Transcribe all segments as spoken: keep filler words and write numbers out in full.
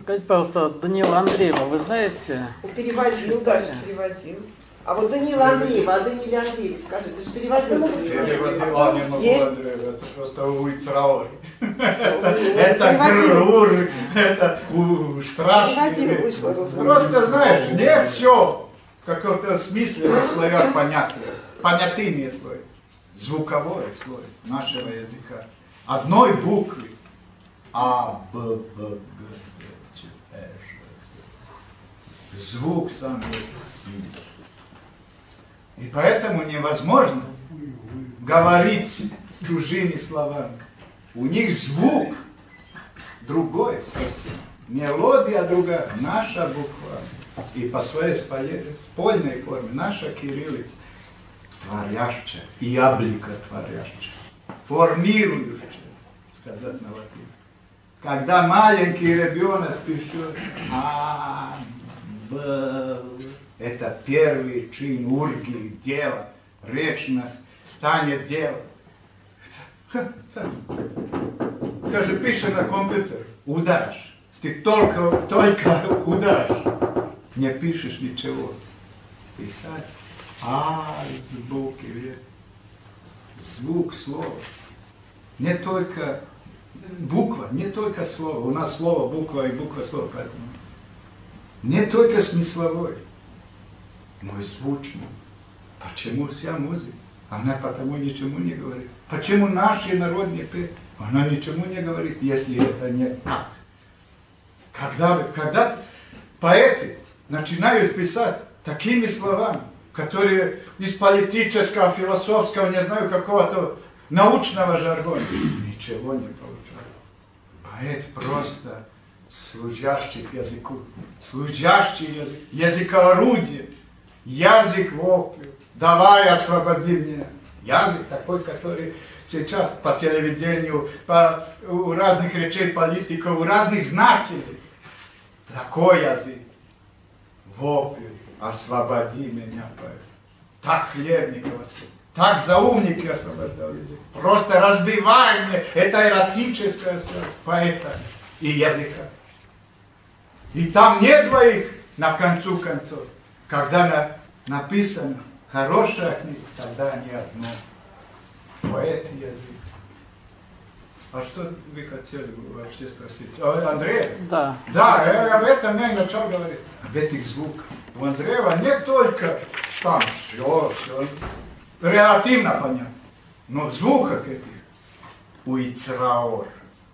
Скажите, пожалуйста, Данила Андреева, вы знаете? Переводил, даже переводил. А вот Данила Андреева, а Даниле Андрееве, скажи, ты же переводил? Переводил, а не могу, Андреева, это просто уйцраур. Это грур, это страшно. Просто, знаешь, не все в каком-то смысле в слоях понятно. Понятыми слой. Звуковой слой нашего языка. Одной буквы. А, Б, В, Г, Д, Ч, Э, Ж. Звук сам есть смысл. И поэтому невозможно говорить чужими словами. У них звук другой совсем. Мелодия другая. Наша буква. И по своей спольной форме наша кириллица творящая и обликотворящая. Формирующая, сказать на латинском. Когда маленький ребенок пишет А, Б, это первый чин урги, дело, речь нас станет делом. Скажи, пиши на компьютер, ударишь. Ты только, только ударишь. Не пишешь ничего. Писать. А, звуки, звук слова. Не только буква, не только слово. У нас слово, буква и буква слова, поэтому. Не только смысловой, но и звучный. Почему вся музыка? Она потому ничему не говорит. Почему наши народные песни? Она ничему не говорит, если это не так. Когда, когда поэты начинают писать такими словами, которые из политического, философского, не знаю, какого-то научного жаргона, ничего не получают. Поэт просто служащий к языку, служащий язык, языкоорудие, язык воплю. Давай, освободи меня. Язык такой, который сейчас по телевидению, по, у разных речей политиков, у разных знателей. Такой язык. Воплю, освободи меня, поэт. Так хлебников освободил. Так заумники освобождал язык. Просто разбивай мне это эротическое поэта и языка. И там нет двоих на концу концов. Когда на, написано хорошая книга, тогда не одно. Поэт и язык. А что вы хотели вообще спросить? А, Андрей? Да. Да, я об этом я и начал говорить. Об этих звуках. У Андреева не только там все, все релативно понятно, но в звуках этих уйцраур.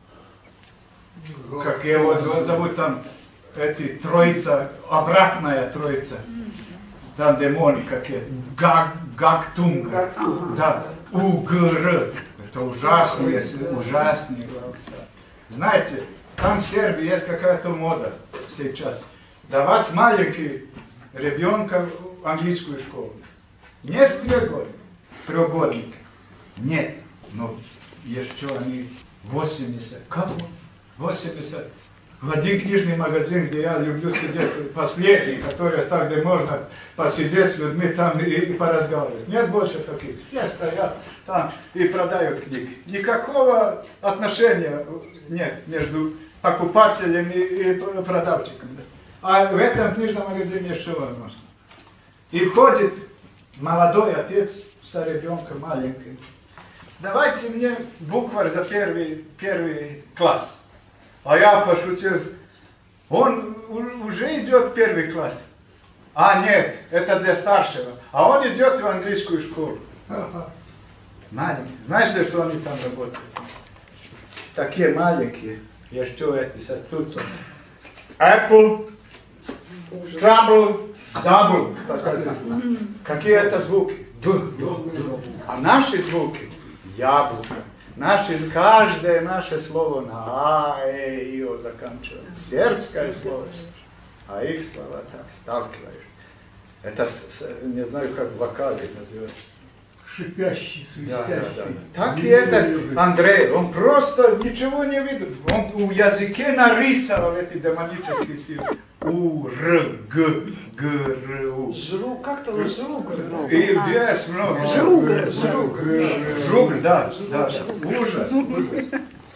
Как его зовут там, эти троица, обратная троица. Там демоны какие-то. Гаг, гактунга. Да. Угр. Это ужасные, ужасные голоса. Знаете, там в Сербии есть какая-то мода сейчас. Давать маленький ребенка в английскую школу. Не с трехгодик, трехгодник. Нет. Но еще они восемьдесят. Кого? восемьдесят. В один книжный магазин, где я люблю сидеть, последний, который остался, где можно посидеть с людьми там и, и поразговаривать. Нет больше таких. Все стоят там и продают книги. Никакого отношения нет между покупателем и, и продавчиком. А в этом книжном магазине еще возможно. И входит молодой отец с ребенком маленьким. Давайте мне букварь за первый, первый класс. А я пошутил, он уже идет в первый класс. А нет, это для старшего. А он идет в английскую школу. Маленький. Знаешь ли, что они там работают? Такие маленькие. Я что это тут? Apple, trouble, double. Какие это звуки? А наши звуки? Яблоко. Наши, каждое наше слово на А, Э, И, О заканчивается. Сербское слово. А их слова так сталкиваешь. Это, не знаю, как в вокале называют. Шипящий, свистящий. Да, да, да. Так и это Андрей, он просто ничего не видит. Он в языке нарисовал эти демонические силы. У, Р, Г, Г, Р, У. Жру, как-то он жруг. И без много. Жруг, жруг. Жруг, да, да. Ужас, ужас.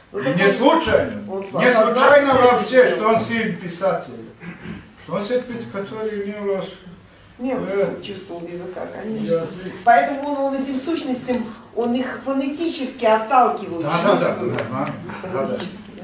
Ну, И так не он- случайно. он Не сознательно случайно это вообще, сделал. что он сын писатель. Что он сын писатель, который у него рос. Мелко Да. чувствовал языка, конечно. Язык. Поэтому он, он этим сущностям, он их фонетически отталкивал. Да, да, да, чувствует. нормально. Да, да. Фонетически, да.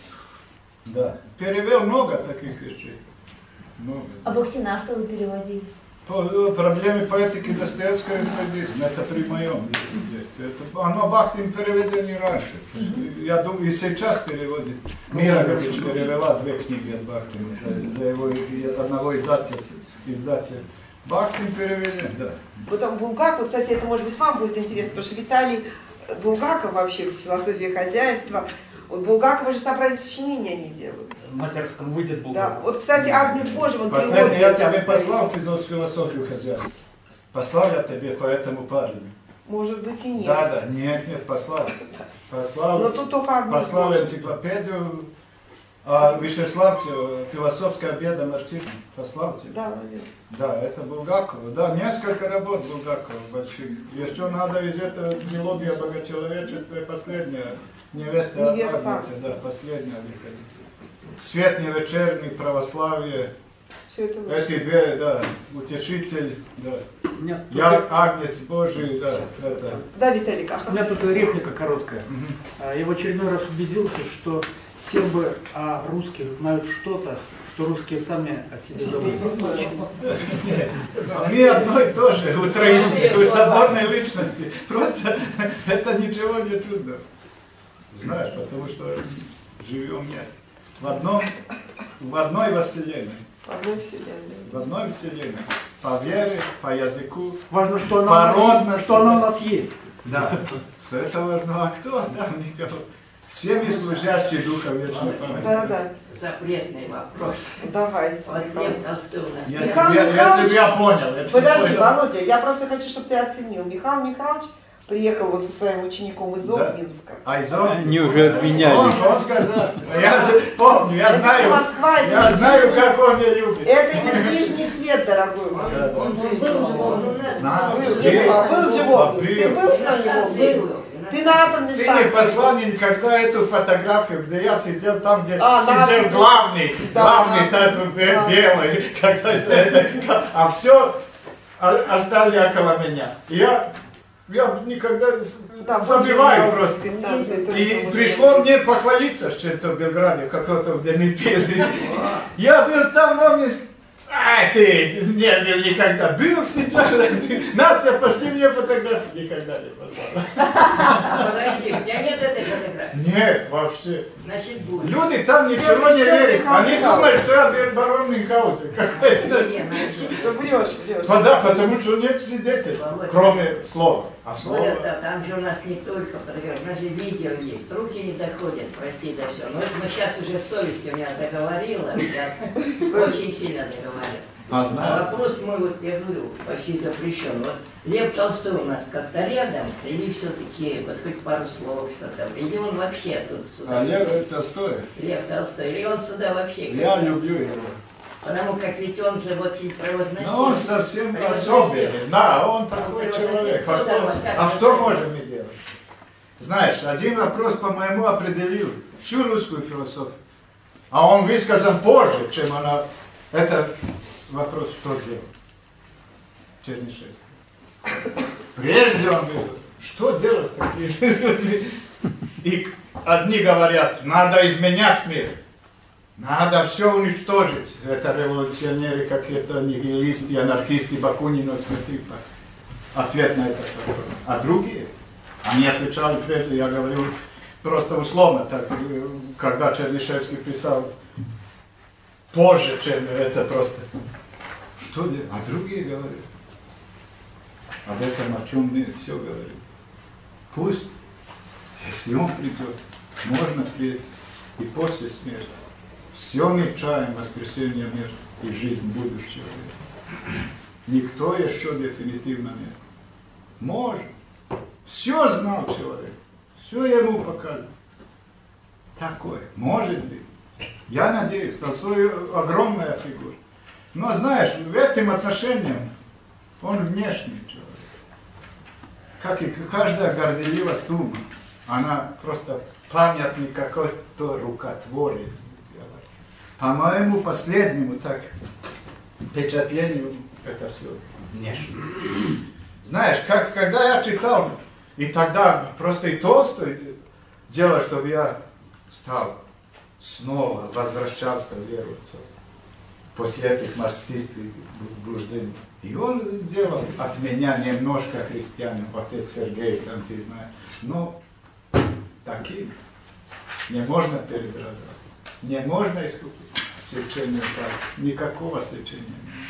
Да. Перевел много таких вещей. Много. А Бахтина что вы переводили? По проблеме поэтики Достоевского и фрейдизма. Это при моем языке. Это, оно Бахтин переведен не раньше. Я думаю, и сейчас переводит. Мира Грабич перевела две книги от Бахтина за, за его одного издателя. издателя. Бахтин переведен, да. Потом Булгаков, кстати, это может быть вам будет интересно, потому что Виталий Булгаков вообще в философии хозяйства. Вот Булгакова же собрали сочинения они делают. В Мастерском выйдет был. Да. Вот, кстати, Агнец Божий, он Последний я тебе там послал стоит. философию хозяйства. Послал я тебе по этому парню. Может быть и нет. Да, да, нет, нет, послал. Послал, Но тут только Агнец послал Божий. энциклопедию а Вячеславцев, философская беда марксизма. Послал тебе. Да, наверное. Да, это Булгакова. Да, несколько работ Булгакова больших. Еще надо из этого трилогия богочеловечества и последняя. Невеста Невеста Агнца, да, последняя выходит. Свет не вечерний, православие. Все это вышло. Эти две, да, утешитель, да. У меня Я только, Агнец Божий, да, это. Да, Виталик, ага. у меня только реплика короткая. А, Я в очередной раз убедился, что сербы о русских знают что-то, что русские сами о себе Себе не забыли. знаю. А мы одно и то же, у троицы, у соборной личности. Просто это ничего не чудно. Знаешь, потому что живем вместе. В одном, в одной вселенной. В одной вселенной. В одной вселенной. По вере, по языку. Важно, что она, у нас, Породность. что она у нас есть. Да. Это важно. А кто? Да, Никол. Всеми служащие Духа Вечной памяти. Да, да. Запретный вопрос. Давайте. Вот Михаил. Лев Толстой у нас. Если Михаил бы я, если Михайлович, бы я понял, это Подожди, понял. Володя, я просто хочу, чтобы ты оценил. Михаил Михайлович приехал вот со своим учеником из Да. Обнинска. А из Омска? Они уже обменяли. Он, он сказал. Я за- помню, я Это знаю. не Москва, это Я не знаю, ближний- как он меня любит. Это не ближний свет, дорогой мой. Да, да. Он был Был же он у нас. Знаю. Был, Ты- же- а, был же в А Обнинске. Ты был. был с нами в Обнинске? Ты на атомной Ты не станции. послал мне никогда эту фотографию, где я сидел там, где А, да. сидел главный, Да, главный да. там бе- Да. белый, когда это, а все остальные около меня. И я, я никогда с- Да, забиваю больше просто. на Обнинской станции, тоже И там пришло уже- мне похвалиться, что это в Белграде, какого-то, где мы пели. Я был там, но мне... А, ты не был никогда. Был сейчас. ты- Настя, пошли мне фотографии. Никогда не послала. Подожди, у тебя нет этой фотографии? Нет, вообще. Значит, будет. Люди там ничего не верят. Они думают, что я бер- барон Мюнхгаузен. Какой-то. Не, найди. Что врешь, врешь. Ну да, потому что нет свидетельств, кроме слова. А Более слово... того, там же у нас не только фотографии, у нас же видео есть. Руки не доходят, прости, да все. Но это мы сейчас уже совесть у меня заговорила, я очень сильно заговорил. А А знаю. вопрос мой, вот я говорю, почти запрещен. Вот Лев Толстой у нас как-то рядом, или все-таки вот хоть пару слов что-то, или он вообще тут сюда? А Лев Толстой. Лев Толстой, или он сюда вообще? Я как-то? люблю его. Потому как ведь он же очень провозносил. Но он совсем Превозносил. особенный. Да, он такой Он человек. А превозносил. что, Ну, как а это что сказать? можем мы делать? Знаешь, один вопрос, по-моему, определил всю русскую философию. А он высказан позже, чем она... Это вопрос, что делать? Чернышевский. Прежде он говорил, что делать с такими людьми? И одни говорят, надо изменять мир. Надо все уничтожить. Это революционеры, какие-то нигилисты, анархисты, бакуниновские типа. Ответ на этот вопрос. А другие? Они отвечали прежде, я говорю, просто условно, так, когда Чернышевский писал позже, чем это просто. Что делать? А другие говорят. Об этом, о чем мы все говорим. Пусть, если он придет, можно прийти и после смерти. Все мы чаем воскресения мертвых и жизнь будущего. Никто еще дефинитивно нет. Может. Все знал человек. Все ему показывал. Такое. Может быть. Я надеюсь, Толстой огромная фигура. Но знаешь, в этом отношении он внешний человек. Как и каждая горделивая стума. Она просто памятник какой-то рукотворец. По моему последнему так впечатлению, это все внешне. Знаешь, как, когда я читал, и тогда просто и Толстой дело, чтобы я стал снова, возвращался в веру после этих марксистских блуждений. И он делал от меня немножко христианин, отец Сергей, там ты знаешь. Но таким не можно переобразовать, не можно искупить священную працу, никакого священия нет.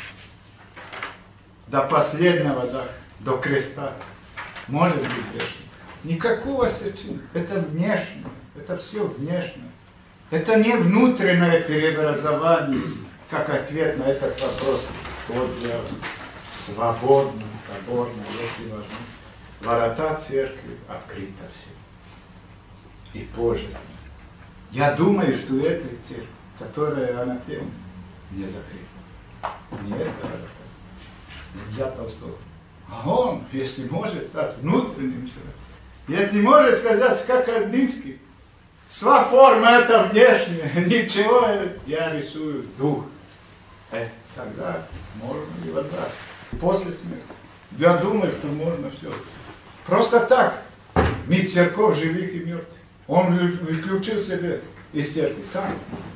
До последнего, до, до креста может быть грешным. Никакого священия, это внешнее, это все внешнее. Это не внутреннее преобразование, как ответ на этот вопрос, что делать. Свободно, соборно, если важно. Ворота церкви открыто все. И позже. Я думаю, что эта церковь, которая анатема, не закрыта. Не это ворота. Для Толстого. А он, если может стать внутренним человеком, если может сказать, как Альбинский, сва форма это внешняя, ничего, я рисую дух. Э, тогда можно и возврат. После смерти. Я думаю, что можно все. Просто так. Мир церковь живых и мертвых. Он выключил себя из церкви сам.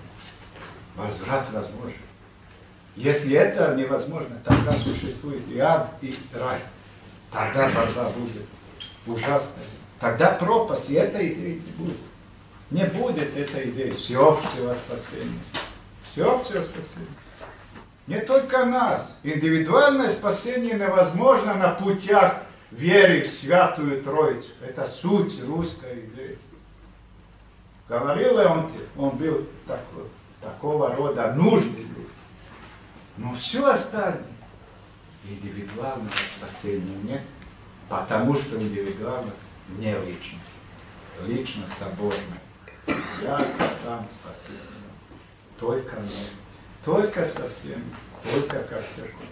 Возврат возможен. Если это невозможно, тогда существует и ад, и рай. Тогда борьба будет ужасная. Тогда пропасть, и этой идеи не будет. Не будет этой идеи всеобщего спасения. Всеобщего спасения. Не только нас. Индивидуальное спасение невозможно на путях веры в Святую Троицу. Это суть русской идеи. Говорил он, он был такой, такого рода нужный был. Но все остальное индивидуального спасения нет, потому что индивидуальность не личность. Личность соборная. Я сам спастись не могу. Только вместе. Только со всеми. Только как церковь.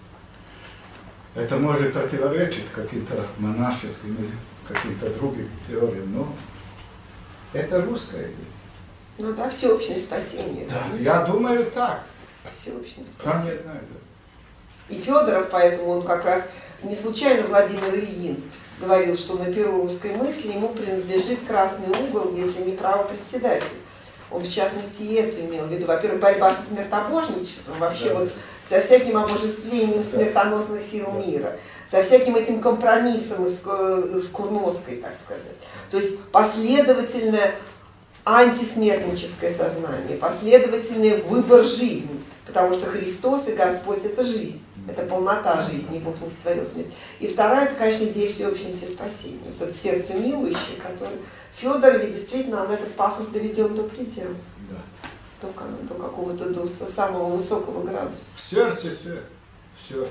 Это может противоречить каким-то монашеским или каким-то другим теориям, но это русская идея. Ну да, всеобщее спасение. Да, я думаю так. Всеобщее Сам спасение. не знаю, да. И Федоров, поэтому он как раз не случайно Владимир Ильин говорил, что на перу русской мысли ему принадлежит красный угол, если не право председателя. Он, в частности, и это имел в виду. Во-первых, борьба со смертобожничеством, вообще да. вот со всяким обожествлением да. смертоносных сил да. мира, со всяким этим компромиссом с, с Курносской, так сказать. То есть последовательное антисмертническое сознание, последовательный выбор жизни, потому что Христос и Господь – это жизнь. Это полнота жизни, Бог не сотворил смерть. И вторая, это, конечно, идея всеобщности спасения. Вот это сердце милующее, которое... В Федорове действительно он этот пафос доведен до предела. Да. До, до какого-то, до самого высокого градуса. В сердце все. В сердце.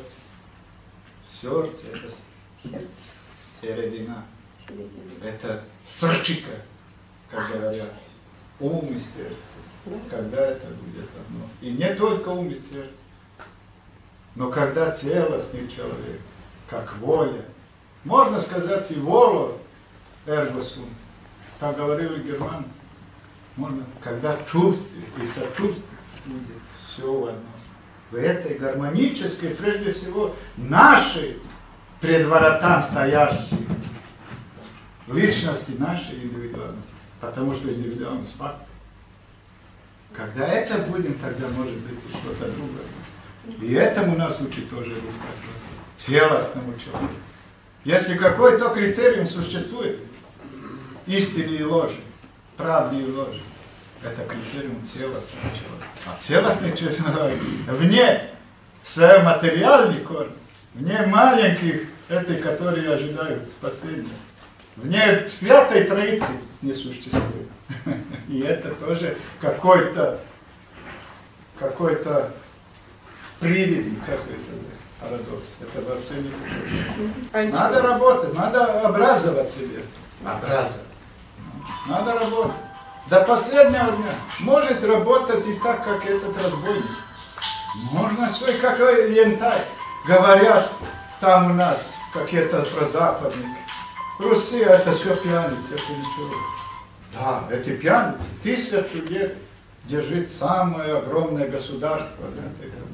В сердце это сердце. Середина. Середина. Это срчика, как говорят. Ум и сердце. Да. Когда это будет одно. И не только ум и сердце. Но когда целостный человек, как воля, можно сказать и воля, ergo sum, так говорили германцы, можно, когда чувствие и сочувствие будет все в одном. В этой гармонической, прежде всего, нашей пред воротам стоящей личности, нашей индивидуальности, потому что индивидуальность факт. Когда это будем, тогда может быть и что-то другое. И этому нас учит тоже русская философия. Целостному человеку. Если какой-то критерий существует, истины и ложи, правды и ложи, это критериум целостного человека. А целостный человек вне своей материальной корни, вне маленьких, этой, которые ожидают спасения, вне Святой Троицы не существует. И это тоже какой-то какой-то привидный какой-то парадокс. Это вообще не такое. Надо работать, надо образовать себе. Образовать. Надо работать. До последнего дня. Может работать и так, как этот разбойник. Можно свой, какой янтарь. Говорят там у нас какие-то прозападники. Руси это все пьяницы, это ничего. Да, эти пьяницы тысячу лет держит самое огромное государство. Да,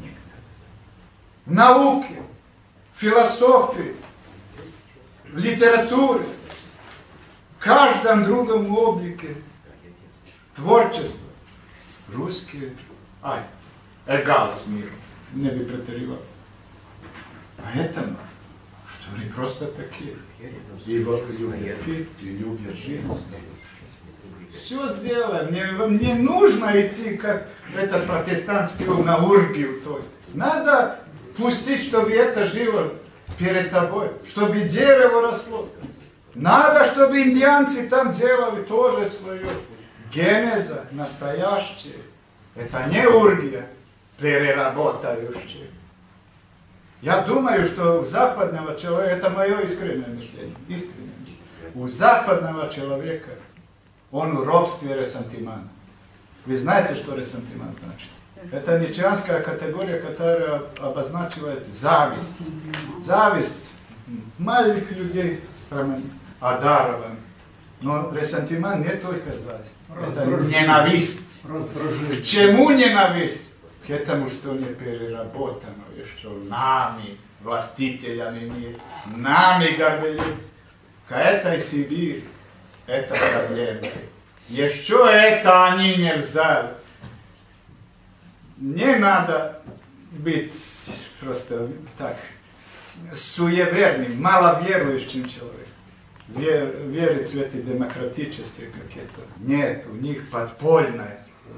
в науке, в философии, в литературе, в каждом другом облике творчества. Русские, ай, эгал с миром, не би претеривал. Поэтому, что они просто такие. И любят пить, и любят жить. Все сделаем. Мне, мне нужно идти, как этот протестантский на ургию. Надо пустить, чтобы это жило перед тобой, чтобы дерево росло. Надо, чтобы индианцы там делали тоже свое. Генеза настоящая. Это не ургия переработающая. Я думаю, что у западного человека, это мое искреннее мышление, искреннее мышление. У западного человека он в робстве ресентимана. Вы знаете, что ресентиман значит? Это ницшеанская категория, которая обозначивает зависть. Зависть маленьких людей с одарованными. Но ресентиман не только зависть. Это ненависть. К чему ненависть? К этому, что не переработано еще нами, властителями мира, нами гордились. К этой Сибири, это проблема. Еще это они не взяли. Не надо быть просто так суеверным, маловерующим человеком. Вер, верить в эти демократические какие-то. Нет, у них подпольное.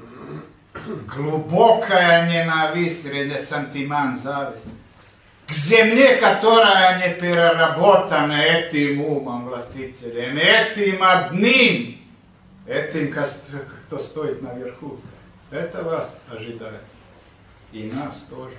Глубокая ненависть, ресентимент, зависть к земле, которая не переработана этим умом властителем, этим одним, этим, кто стоит наверху. Это вас ожидает. И нас тоже.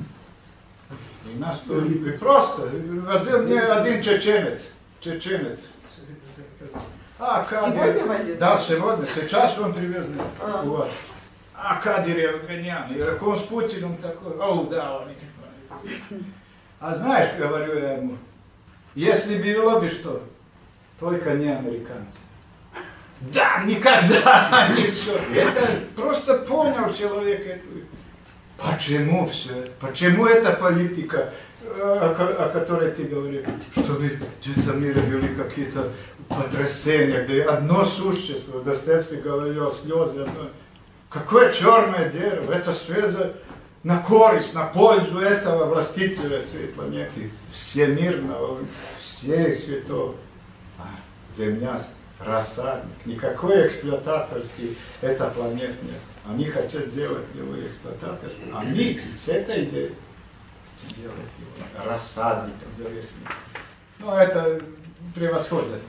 И нас тоже. И просто возил мне один чеченец. Чеченец. А, Сегодня возил? Да, сегодня. Сейчас он привез мне. А. Вот. А Кадырев гонян. И он с Путиным такой. О, да, он такой. А знаешь, говорю я ему, если было бы что, только не американцы. Да, никогда не все. Это просто понял человек эту. Почему все? Почему эта политика, о которой ты говоришь, чтобы где-то в мире были какие-то потрясения, где одно существо, Достоевский говорил, слезы одно. Какое черное дерево, это связано на користь, на пользу этого властителя всей планеты, всемирного, всей святого. А земля рассадник, никакой эксплуататорский эта планета нет. Они хотят сделать его эксплуататорским. А мы с этой идеей делать его рассадником за весь мир. Ну, это превосходит.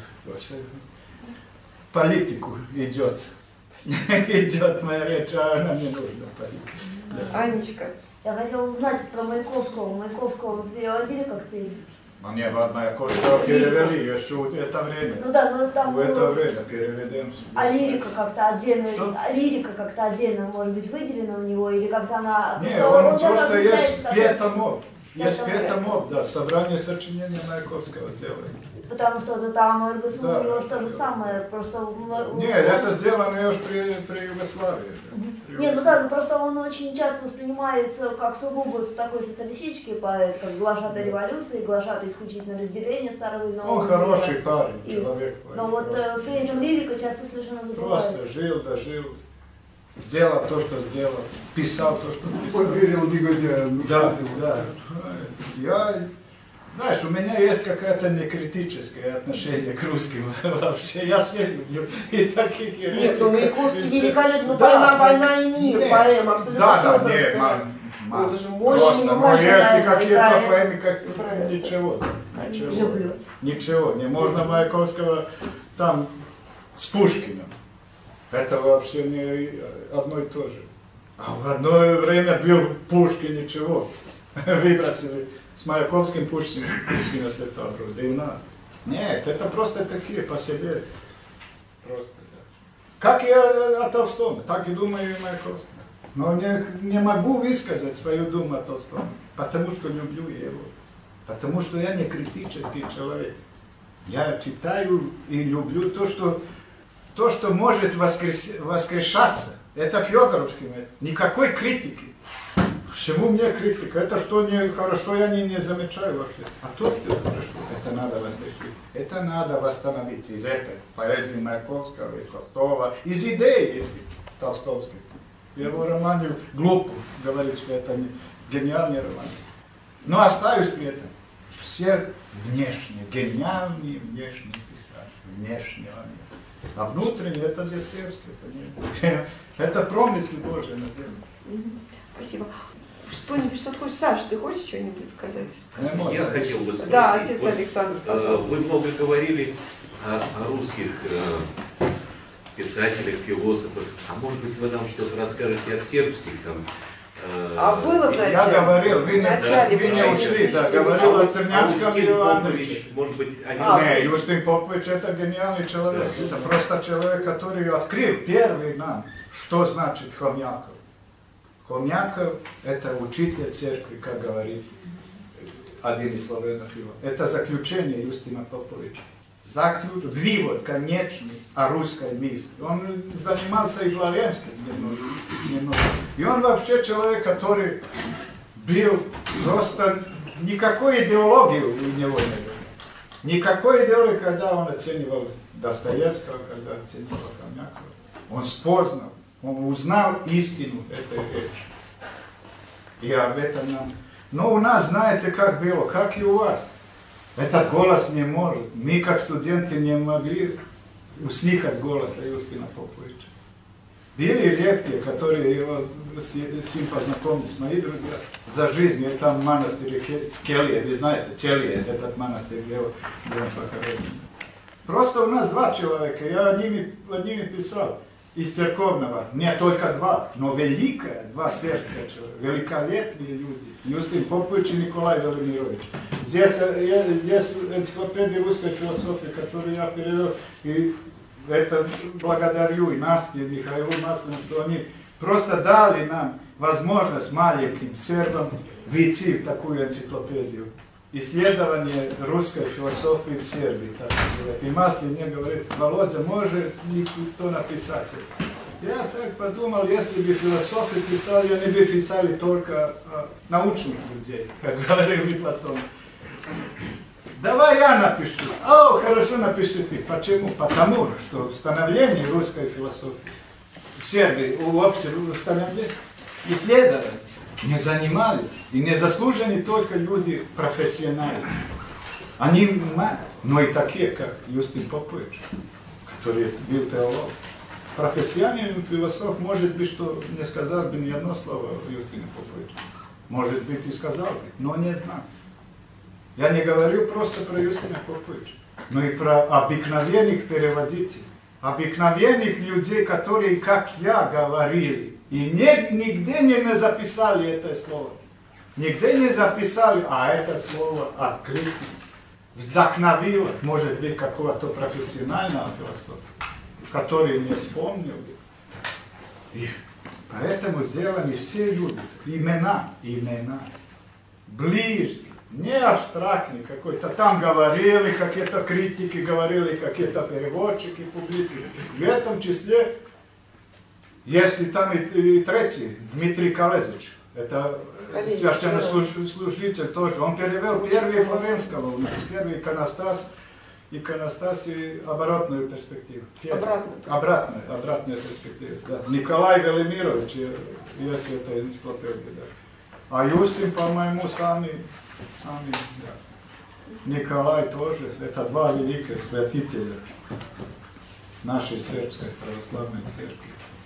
Политику идет. Идет моя речь, а она не нужна политика. Да. Анечка. Я хотела узнать про Маяковского. Маяковского вы переводили как-то? Мне Маяковского перевели еще в это время. Ну да, но там в это было... время переведем. А лирика как-то отдельно, Что? а лирика как-то отдельно может быть выделена у него, или как-то она... Не, что он, он сейчас просто есть размышляет такой- петомов. Есть Петомов. петомов, да, собрание сочинения Маяковского делает. Потому что это там РГСУ Да. у него же то же самое, просто... Не, это сделано еще при, при Югославии. Да. При Не, ну да, ну просто он очень часто воспринимается как сугубо такой социалистический поэт, как глашатай революции, глашатай исключительно разделения старого и нового. Он хороший мира. парень, И- человек. Но вот просто, э, при этом лирика часто совершенно забывается. просто жил, дожил, сделал то, что сделал, писал то, что писал. Поверил негодяям. ну Да, что ты, да. Я, знаешь, у меня есть какое-то некритическое отношение к русским вообще. Я все люблю и таких, и Нет, ну Маяковский и- великолепно, Да, «Война, да, война и мир», нет. поэма, абсолютно Да, да, фёдоровская. нет, мам, мам. Это же мощно, Просто, не но мощно, если да, какие-то да. поэмы, как Правильно. ничего, ничего, Люблю. ничего, не можно Маяковского там с Пушкиным. Это вообще не одно и то же. А в одно время был Пушкин, ничего, выбросили с Маяковским Пушкиным, Пушкина с этого рода. И на. Нет, это просто такие по себе. Просто, да. Как я о Толстом, так и думаю и о Маяковском. Но не, не могу высказать свою думу о Толстом, потому что люблю его. Потому что я не критический человек. Я читаю и люблю то, что, то, что может воскрес... воскрешаться, это Федоровский метод. Никакой критики. Почему мне критика? Это что не хорошо, я не, не замечаю вообще. А то, что хорошо, это надо воскресить. Это надо восстановить из этой поэзии Маяковского, из Толстого, из идей этих толстовских. В его романе глупо говорить, что это не гениальный роман. Но остаюсь при этом. Все внешне, гениальные внешние писатели, внешнего нет. А внутренне это Достоевский, это, не, это промысел Божий на земле. Спасибо. Что-нибудь, что ты хочешь, Саша, ты хочешь что-нибудь сказать? Я хотел бы спросить. Да, отец вот, Александр, пожалуйста. Вы много говорили о, о русских э, писателях, философах. А может быть, вы нам что-то расскажете о сербских там? Э, А было вначале? Я говорил, вы не, Вначале вы не было. ушли, да, говорил а о Цернянском и Ивановиче. Может быть, они... А, Не, Юстин Попович это гениальный человек. Да. Это просто человек, который открыл первый нам, что значит Хомяков. Хомяков это учитель церкви, как говорит один из славянов его. Это заключение Юстина Поповича. Заключ... Вывод конечный о русской мысли. Он занимался и славянским немножко, немножко. И он вообще человек, который был просто... Никакой идеологии у него не было. Никакой идеологии, когда он оценивал Достоевского, когда оценивал Хомякова. Он спознал, он узнал истину этой речи. И об этом нам... Но у нас, знаете, как было, как и у вас. Этот голос не может. Мы, как студенты, не могли услышать голоса Юстина Поповича. Были редкие, которые его, с ним познакомились, мои друзья, за жизнь. И там в монастыре Келье, вы знаете, Келье, этот монастырь, где он похоронен. Просто у нас два человека, я одними, одними писал. Из церковного, не только два, но великое, два сербских человека, великолепные люди. Юстин Попович и Николай Велимирович. Здесь, здесь энциклопедия русской философии, которую я перевел, и это благодарю и Насте, и Михаилу Маслину, что они просто дали нам возможность маленьким сербам выйти в такую энциклопедию. Исследование русской философии в Сербии. Так сказать. И Маслин мне говорит, Володя, может никто написать это? Я так подумал, если бы философы писали, они бы писали только э, научных людей, как говорил и Платон. Давай я напишу. О, хорошо, напиши ты. Почему? Потому что становление русской философии в Сербии, у общего становления, исследования не занимались. И не заслужены только люди профессиональные. Они, но и такие, как Юстин Попович, который был теолог. Профессиональный философ, может быть, что не сказал бы ни одно слово Юстину Поповичу. Может быть, и сказал бы, но не знал. Я не говорю просто про Юстина Поповича, но и про обыкновенных переводителей. Обыкновенных людей, которые, как я, говорили. И не, нигде не записали это слово. Нигде не записали, а это слово откликнулось. Вдохновило, может быть, какого-то профессионального философа, который не вспомнил. И поэтому сделаны все люди. Имена, имена. Ближе. Не абстрактный какой-то. Там говорили какие-то критики, говорили какие-то переводчики, публицисты. В этом числе, если там и, и третий, Дмитрий Колезич, это священнослужитель тоже, он перевел первый Флоренского у нас, первый иконостас, иконостас и оборотную перспективу. Обратную. Обратная, обратная перспектива, да. Николай Велимирович, если это энциклопедия, да. А Юстин, по-моему, сами, сами, да. Николай тоже, это два великих святителя нашей сербской православной церкви.